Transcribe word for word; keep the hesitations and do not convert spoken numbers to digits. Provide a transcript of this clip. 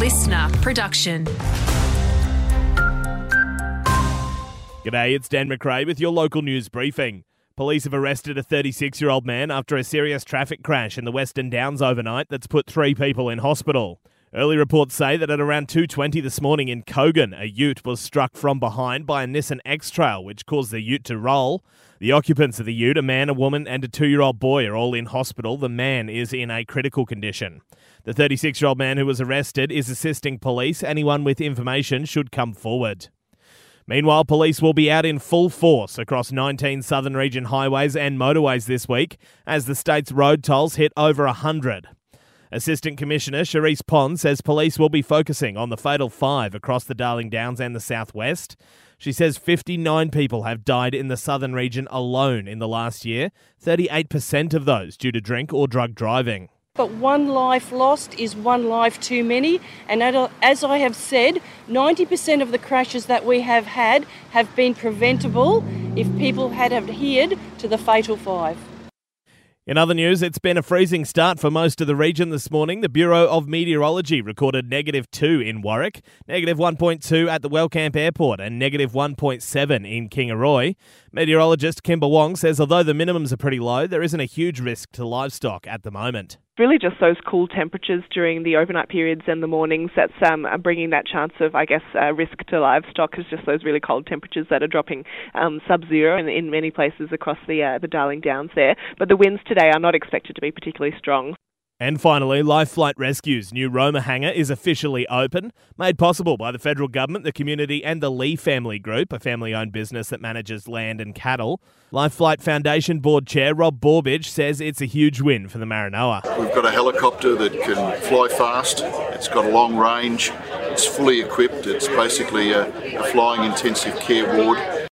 listener production. G'day, it's Dan McRae with your local news briefing. Police have arrested a thirty-six-year-old man after a serious traffic crash in the Western Downs overnight that's put three people in hospital. Early reports say that at around two twenty this morning in Kogan, a ute was struck from behind by a Nissan X-Trail, which caused the ute to roll. The occupants of the ute, a man, a woman and a two-year-old boy, are all in hospital. The man is in a critical condition. The thirty-six-year-old man who was arrested is assisting police. Anyone with information should come forward. Meanwhile, police will be out in full force across nineteen Southern Region highways and motorways this week as the state's road tolls hit over one hundred. Assistant Commissioner Charisse Pond says police will be focusing on the fatal five across the Darling Downs and the southwest. She says fifty-nine people have died in the Southern Region alone in the last year, thirty-eight percent of those due to drink or drug driving. But one life lost is one life too many, and as I have said, ninety percent of the crashes that we have had have been preventable if people had adhered to the fatal five. In other news, it's been a freezing start for most of the region this morning. The Bureau of Meteorology recorded negative two in Warwick, negative one point two at the Wellcamp Airport and negative one point seven in Kingaroy. Meteorologist Kimber Wong says although the minimums are pretty low, there isn't a huge risk to livestock at the moment. Really just those cool temperatures during the overnight periods and the mornings that's um, bringing that chance of, I guess, uh, risk to livestock is just those really cold temperatures that are dropping um, sub-zero in, in many places across the, uh, the Darling Downs there. But the winds today are not expected to be particularly strong. And finally, Life Flight Rescue's new Roma hangar is officially open, made possible by the federal government, the community and the Lee Family Group, a family-owned business that manages land and cattle. Life Flight Foundation Board Chair Rob Borbidge says it's a huge win for the Maranoa. We've got a helicopter that can fly fast, it's got a long range, it's fully equipped, it's basically a, a flying intensive care ward.